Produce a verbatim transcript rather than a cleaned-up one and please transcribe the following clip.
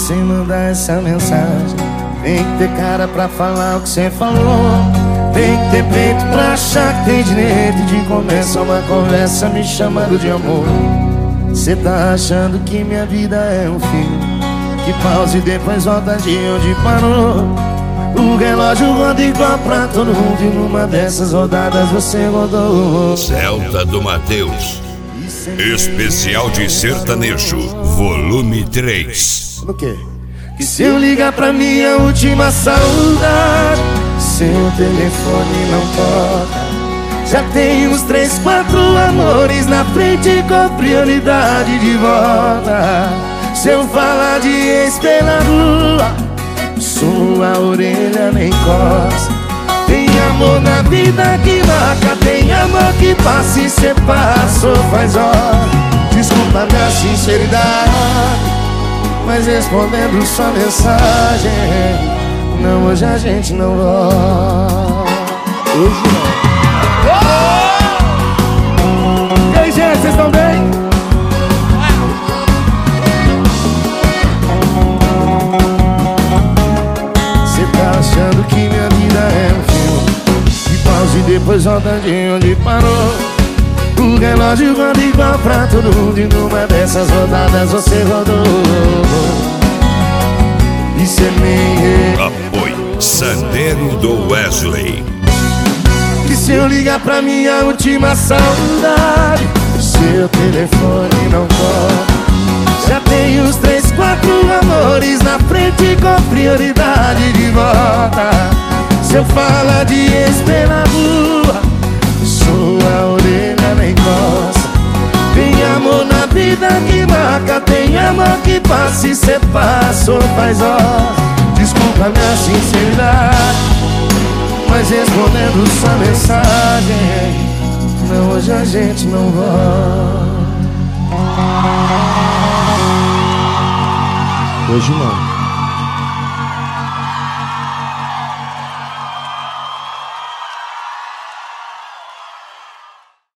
sem mandar essa mensagem. Tem que ter cara pra falar o que cê falou. Tem que ter peito pra achar que tem direito de começar uma conversa me chamando de amor. Cê tá achando que minha vida é um filme que pausa e depois volta de onde parou. O relógio roda igual pra todo mundo e numa dessas rodadas você rodou. Celta do Mateus, especial de sertanejo, volume três. O quê? Que se eu ligar pra minha última saudade, seu telefone não toca. Já tem uns três, quatro amores na frente com prioridade de volta. Se eu falar de ex pela rua, sua orelha nem coça. Tem amor na vida que marca, tem amor que passa e cê passou faz hora. Desculpa minha sinceridade, mas respondendo sua mensagem, não, hoje a gente não volta. Hoje não. E aí, gente, vocês estão bem? Cê tá achando que minha vida é um filme que pausa e depois volta de onde parou. O relógio roda igual pra todo mundo e numa dessas rodadas você rodou. E cê nem Apoio Sandeiro do Wesley. Que se eu ligar pra minha última saudade, seu telefone não toca. Já tem uns três, quatro amores na frente com prioridade de volta. Se eu falar de ex pela rua, sua orelha nem coça. Tem amor na vida que marca, tem amor que passa e cê passou faz hora. Desculpa minha sinceridade, mas respondendo sua mensagem, não, hoje a gente não volta. Hoje não.